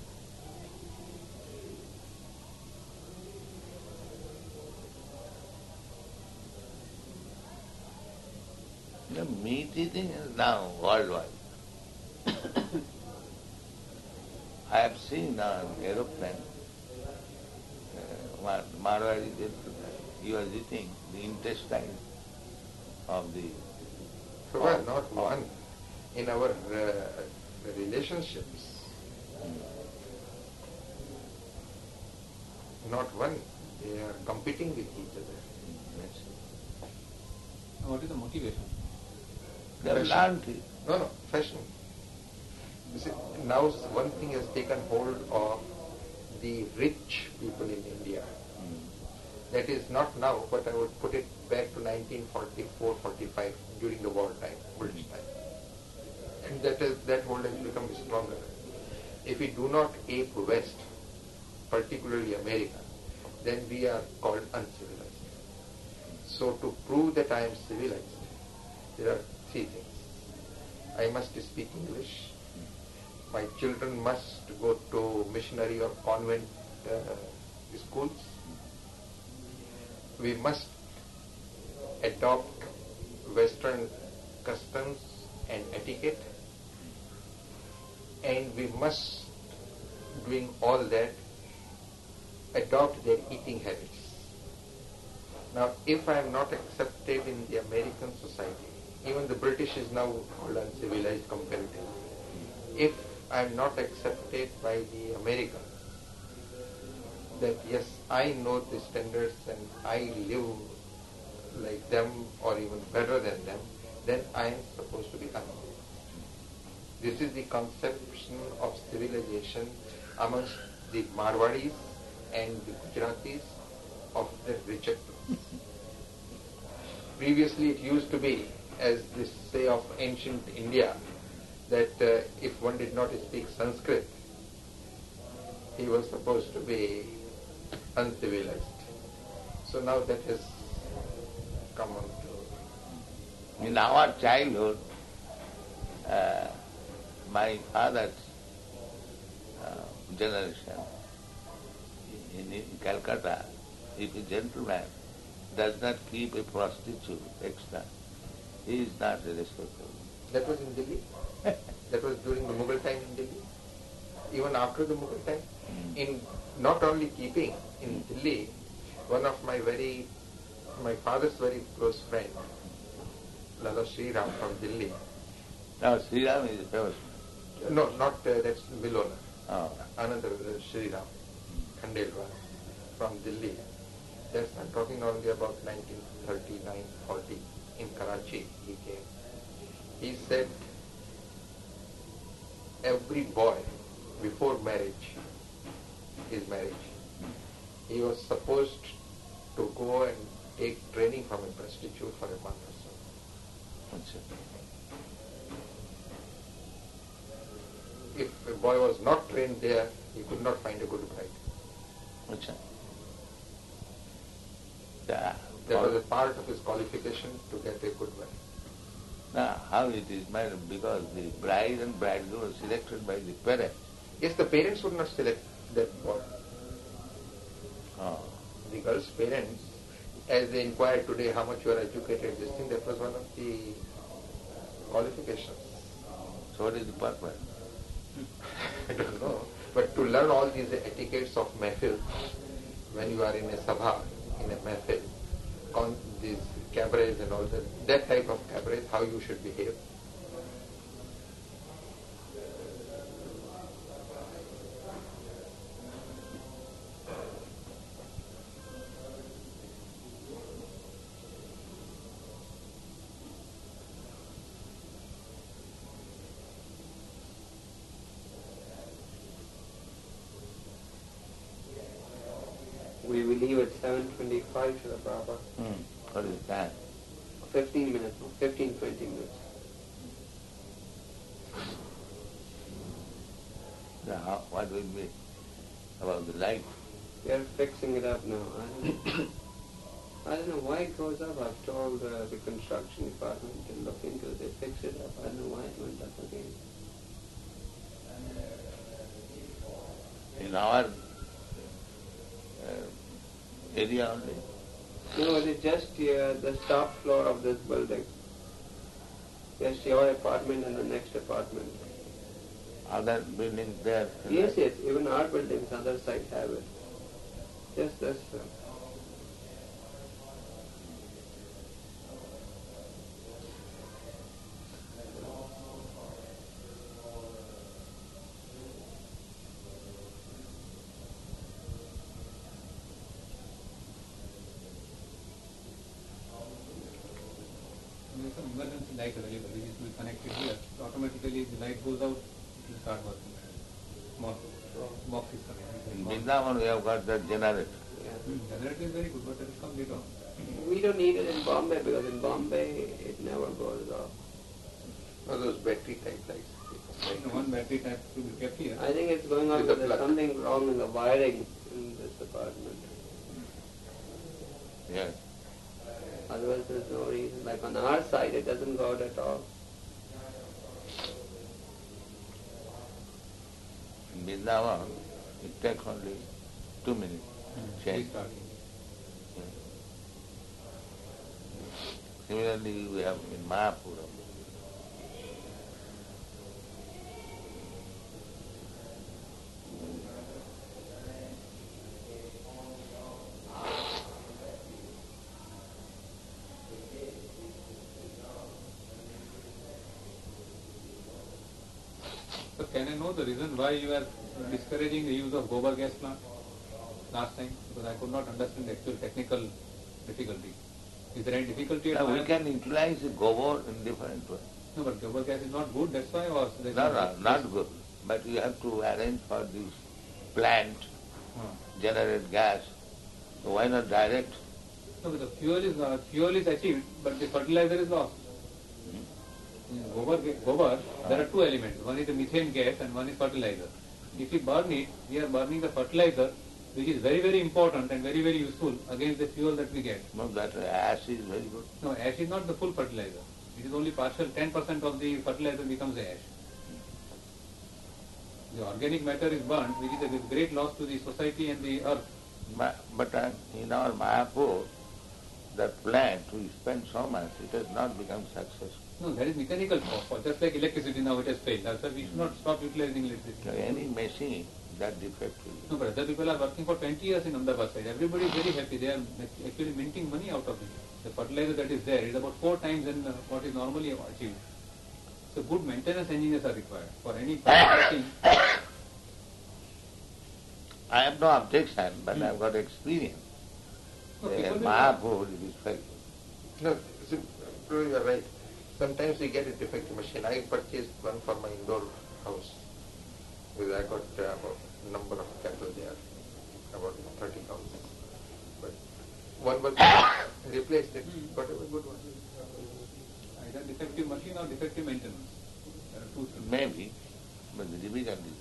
the meat eating is now worldwide. I have seen on aeroplane, uh, Mar- Marwari, he was eating the intestine of the... So well, not one. In our uh, relationships, not one. They are competing with each other. What is the motivation? They have Fashion. learned it. No, no, fashion. You see, now one thing has taken hold of the rich people in India. That is not now, but I would put it back to nineteen forty-four forty-five during the war time, British time. And that is that hold has become stronger. If we do not ape West, particularly America, then we are called uncivilized. So to prove that I am civilized, there are three things. I must speak English. My children must go to missionary or convent uh, schools. We must adopt Western customs and etiquette, and we must, doing all that, adopt their eating habits. Now, if I am not accepted in the American society, even the British is now called uncivilized comparatively. If I am not accepted by the Americans, that yes, I know the standards and I live like them or even better than them, then I am supposed to be uncivilized. This is the conception of civilization amongst the Marwadis and the Gujaratis of the richer class. Previously it used to be, as they say of ancient India, that uh, if one did not speak Sanskrit, he was supposed to be uncivilized. So now that has come on to... In our childhood, uh, my father's uh, generation, in, in Calcutta, if a gentleman does not keep a prostitute extra, he is not respectable. That was in Delhi? That was during the Mughal time in Delhi? Even after the Mughal time? Mm. In not only keeping, in Delhi, one of my very, my father's very close friend, Lala Sri Ram from Delhi. No, Sri Ram is famous. No, not, uh, that's Milona. Oh. Another uh, Sri Ram, Khandelwal, from Delhi. That's, I'm talking only about nineteen thirty-nine forty. In Karachi, he came. He said, every boy, before marriage, his marriage, he was supposed to go and take training from a prostitute for a month or so. If a boy was not trained there, he could not find a good bride. Achha. Yeah. That was a part of his qualification to get a good wife. Now, how it is managed? Because the bride and bridegroom are selected by the parents. Yes, the parents would not select that boy. Oh. The girl's parents, as they inquired today how much you are educated, this thing, that was one of the qualifications. So what is the purpose? I don't know. But to learn all these etiquettes of mehfil, when you are in a sabha, in a mehfil, on these cabarets and all that, that type of cabaret, how you should behave. We will leave at seven twenty-five, Srila Prabhupada. Hmm. What is that? fifteen minutes, fifteen, twenty minutes. Now, what will be about the light? We are fixing it up now. I don't know, I don't know why it goes up. I've told uh, the construction department to look into it. They fix it up. I don't know why it went up again. In our uh, area only? No, it is just uh, the top floor of this building. Just your apartment and the next apartment. Other buildings there? Yes, yes. Even our buildings, other side have it. Just this. Uh, There is some emergency light available, which will be connected here. So automatically the light goes out, it will start working. Small box is coming. In Vrindavan we have got that generator. yeah. Hmm. Generator is very good, but it will come later on. We don't need it in Bombay because in Bombay it never goes off. Or those battery type lights. No, one battery type to be kept here. I think it's going on With the with plug. something wrong in the wiring in this apartment. Yes. Otherwise there's no reason. Like on our side it doesn't go out at all. In Vrindavan, it takes only two minutes. Change. Restarting. Similarly, we have in Mayapura. So can I know the reason why you are discouraging the use of gobar gas plant last time? Because I could not understand the actual technical difficulty. Is there any difficulty at Now we all? can utilize the gobar in different ways. No, but gobar gas is not good, that's why, or there is No, no, not good. But you have to arrange for this plant, Huh. generate gas. So why not direct? No, but the fuel is uh, fuel is achieved, but the fertilizer is lost. In gobar, ga- gobar, there are two elements. One is the methane gas and one is fertilizer. If we burn it, we are burning the fertilizer, which is very, very important and very, very useful against the fuel that we get. No, that ash is very good. No, ash is not the full fertilizer. It is only partial, ten percent of the fertilizer becomes ash. The organic matter is burnt, which is a great loss to the society and the earth. Ma- But uh, in our Mayapur, that plant, we spent so much, it has not become successful. No, that is mechanical fault. Just like electricity now, it has failed. That's why we should not stop utilizing electricity. So any machine that defective. No, but other people are working for twenty years in Ahmedabad side. Everybody is very happy. They are actually minting money out of it. The fertilizer that is there is about four times than uh, what is normally achieved. So good maintenance engineers are required for any thing. I have no objection, but Hmm. I've got experience. No, In people will- Mayapur, it is very No, see, bro, you are right. Sometimes we get a defective machine. I purchased one for my indoor house. Because I got uh, about number of cattle there, about thirty cows. But one was replaced it, Hmm. got a good one. Either defective machine or defective maintenance. There are two things. maybe, but the division is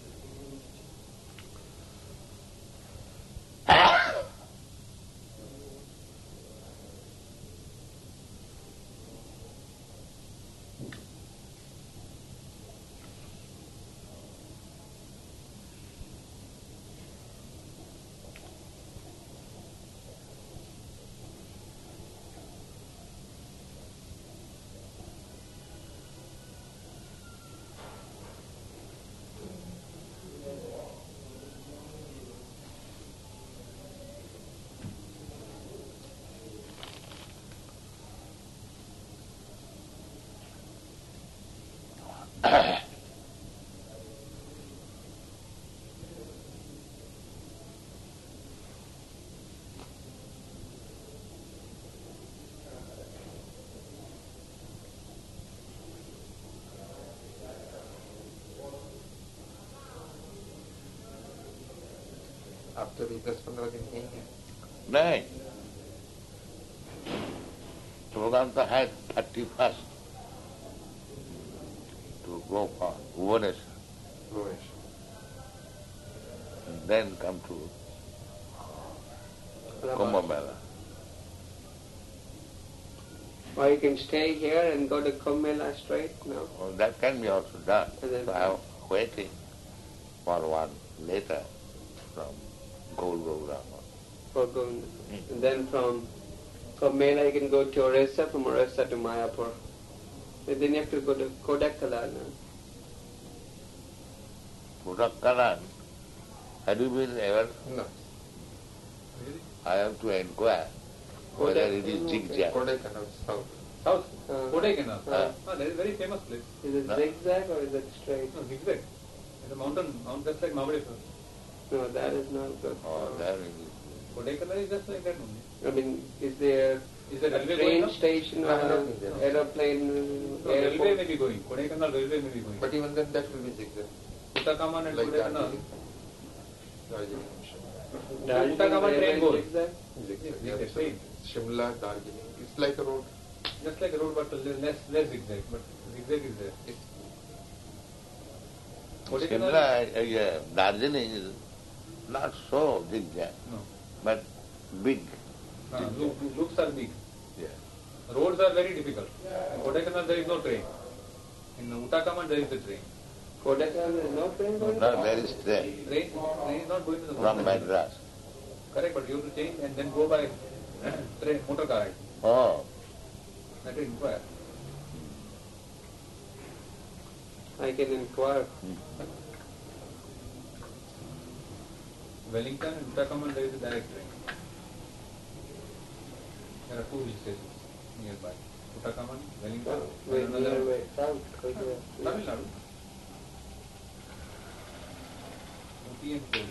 After the दस पंद्रह दिन नहीं है. नहीं programme तो है thirty first to go for Bhubaneswar Bhubaneswar. and then come to Kumbh Mela. Or you can stay here and go to Kumbh Mela straight? No. Well, that can be also done. And then- So I am waiting for one letter from Gaur Gaurama. For going. And then from Kumbh Mela you can go to Orissa, from Orissa to Mayapur. And then you have to go to Kodakala now. Kodakkalan, have you been ever? No. I have to inquire whether it is zigzag. Kodaikanal south. South, Uh, Kodaikanal. Uh, Ah, that is a very famous place. Is it No. zigzag or is it straight? No, zigzag. It's a mountain, mountain just like Mahabaleshwar. No, that is not good. Oh, there it is. Kodaikanal is just like that only. I mean, is there Is there a railway train going up? station or I have not an been there. aeroplane No, airport? railway may be going. Kodaikanal railway may be going. But even then that will be zigzag. Uttakaman and Like Kodaikanal. Darjeeling. Darjeeling. Darjeeling Uttakaman train railway goes. zigzag? Zigzag. Zigzag, Yeah, train. Shimla, Darjeeling. It's like a road. Just like a road, but less less zigzag. But zigzag is there. It's Shimla, uh, yeah, Darjeeling is not so zigzag, no. but big. Uh, loop, loops are big. Yeah. Roads are very difficult. In Kodaikanal there is no train. In Uttakaman there is a train. Kodaikanal there is no train going? No, there is train. Train, train is not going to the From Madras. Correct, but you have to change and then go by train, motor car ride. Oh. That is required. I can inquire. Wellington and Uttakaman there is a direct train. There are two hill stations nearby. Uttakaman, Wellington, Wait, and another nearby, south, further. Tamil Nadu. Ooty and Koli.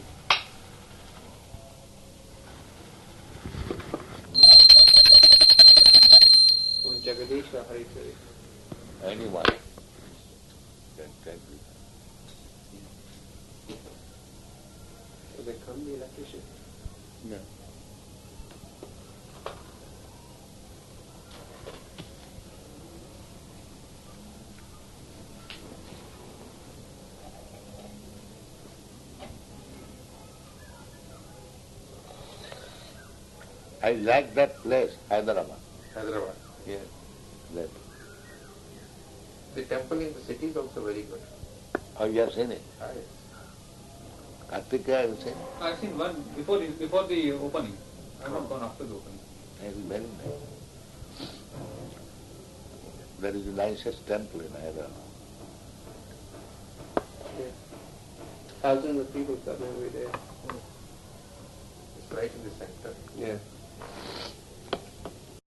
So Jagadish or Harisari? Anyone can take it. So they come the electrician? No. I like that place, Hyderabad. Hyderabad. Yes, that. The temple in the city is also very good. Oh, you have seen it? Ah, yes. Kartika, have you seen it? I've seen one before the, before the opening. I have not gone after the opening. It is very nice. There is the nicest temple in Hyderabad. Yeah. Thousands of people come every day. It's right in the center. Yeah.